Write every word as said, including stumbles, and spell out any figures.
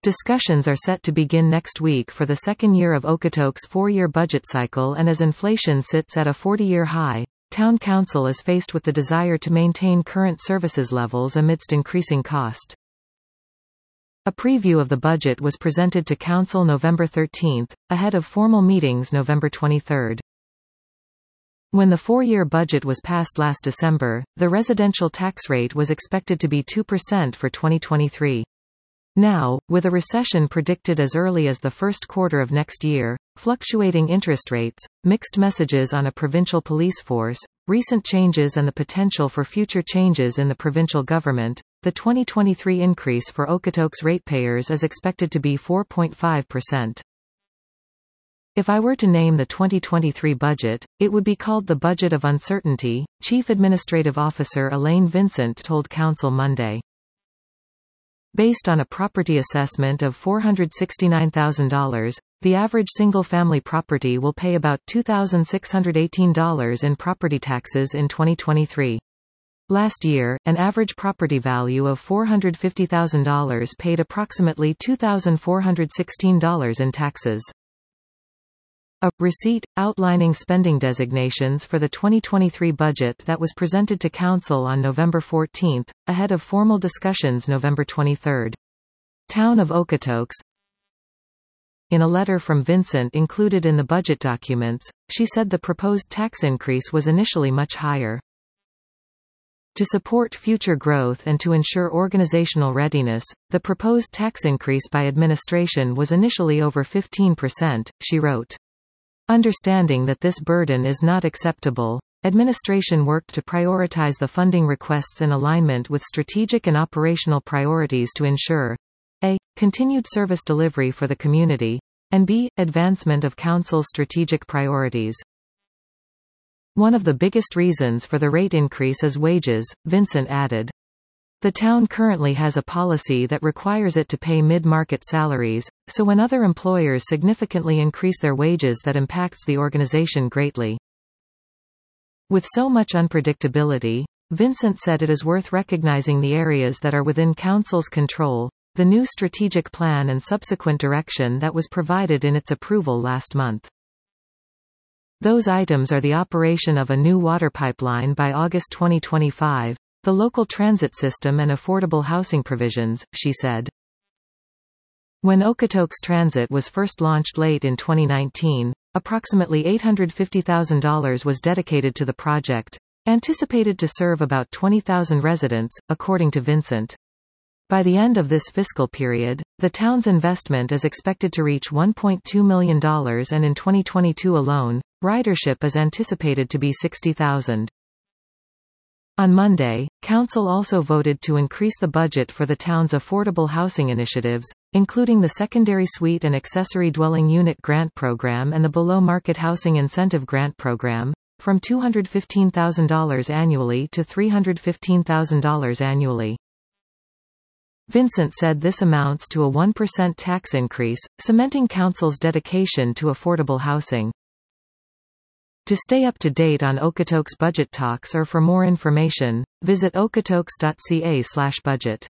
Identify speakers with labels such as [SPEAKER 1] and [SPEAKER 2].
[SPEAKER 1] Discussions are set to begin next week for the second year of Okotoks' four-year budget cycle, and as inflation sits at a forty-year high, Town Council is faced with the desire to maintain current services levels amidst increasing cost. A preview of the budget was presented to Council November thirteenth, ahead of formal meetings November twenty-third. When the four-year budget was passed last December, the residential tax rate was expected to be two percent for twenty twenty-three. Now, with a recession predicted as early as the first quarter of next year, fluctuating interest rates, mixed messages on a provincial police force, recent changes and the potential for future changes in the provincial government, the twenty twenty-three increase for Okotoks ratepayers is expected to be four point five percent. If I were to name the twenty twenty-three budget, it would be called the Budget of Uncertainty, Chief Administrative Officer Elaine Vincent told Council Monday. Based on a property assessment of four hundred sixty-nine thousand dollars, the average single-family property will pay about two thousand six hundred eighteen dollars in property taxes in twenty twenty-three. Last year, an average property value of four hundred fifty thousand dollars paid approximately two thousand four hundred sixteen dollars in taxes. A receipt outlining spending designations for the twenty twenty-three budget that was presented to Council on November fourteenth, ahead of formal discussions November twenty-third. Town of Okotoks. In a letter from Vincent included in the budget documents, she said the proposed tax increase was initially much higher. To support future growth and to ensure organizational readiness, the proposed tax increase by administration was initially over fifteen percent, she wrote. Understanding that this burden is not acceptable, administration worked to prioritize the funding requests in alignment with strategic and operational priorities to ensure a. continued service delivery for the community, and b. advancement of Council's strategic priorities. One of the biggest reasons for the rate increase is wages, Vincent added. The town currently has a policy that requires it to pay mid-market salaries, so when other employers significantly increase their wages that impacts the organization greatly. With so much unpredictability, Vincent said it is worth recognizing the areas that are within Council's control, the new strategic plan and subsequent direction that was provided in its approval last month. Those items are the operation of a new water pipeline by August twenty twenty-five, the local transit system and affordable housing provisions, she said. When Okotoks Transit was first launched late in twenty nineteen, approximately eight hundred fifty thousand dollars was dedicated to the project, anticipated to serve about twenty thousand residents, according to Vincent. By the end of this fiscal period, the town's investment is expected to reach one point two million dollars, and in twenty twenty-two alone, ridership is anticipated to be sixty thousand. On Monday, Council also voted to increase the budget for the town's affordable housing initiatives, including the Secondary Suite and Accessory Dwelling Unit Grant Program and the Below Market Housing Incentive Grant Program, from two hundred fifteen thousand dollars annually to three hundred fifteen thousand dollars annually. Vincent said this amounts to a one percent tax increase, cementing Council's dedication to affordable housing. To stay up to date on Okotoks budget talks or for more information, visit okotoks dot c a slash budget.